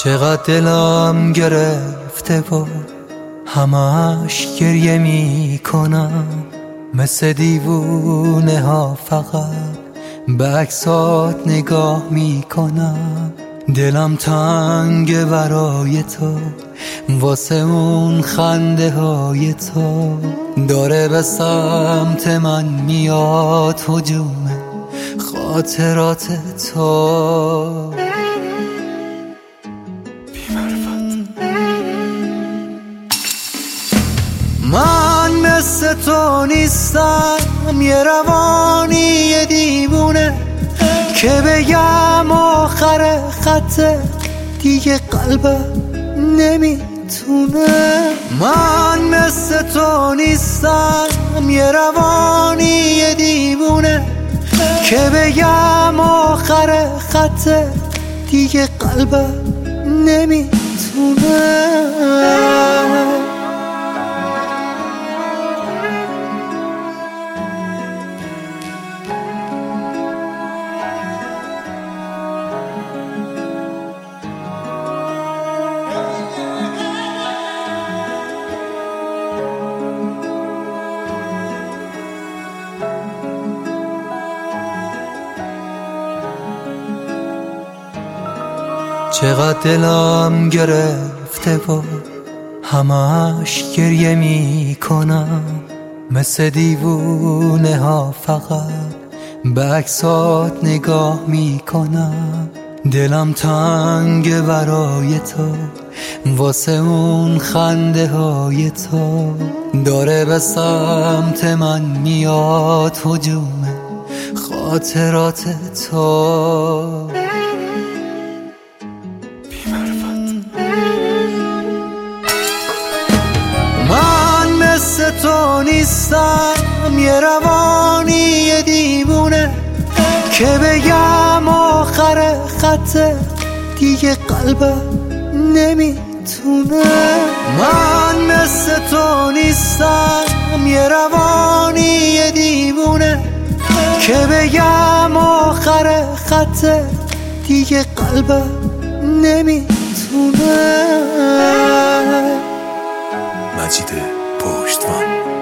چقدر دلم گرفته و همش گریه می کنم، مثل دیوونه ها فقط به عکسات نگاه می کنم. دلم تنگه برای تو، واسه اون خنده های تو داره به سمت من میاد هجوم خاطرات تو. من مثل تو نیستم، یه روانی دیوونه که بگم آخر خطه دیگه قلبم نمیتونه. من مثل تو نیستم، یه روانی دیوونه که بگم آخر خطه دیگه قلبم نمیتونه. چقدر دلم گرفته و همش گریه می کنم، مثل دیوونه ها فقط به عکسات نگاه می کنم. دلم تنگه برای تو، واسه اون خنده های تو داره به سمت من میاد هجوم خاطرات تو. من مثل تو نیستم، یه روانی دیوونه که بگم آخر خطه دیگه قلبم نمیتونه. من مثل تو نیستم، یه روانی دیوونه که بگم آخر خطه دیگه قلبم نمیتونه. مجید پشتوان.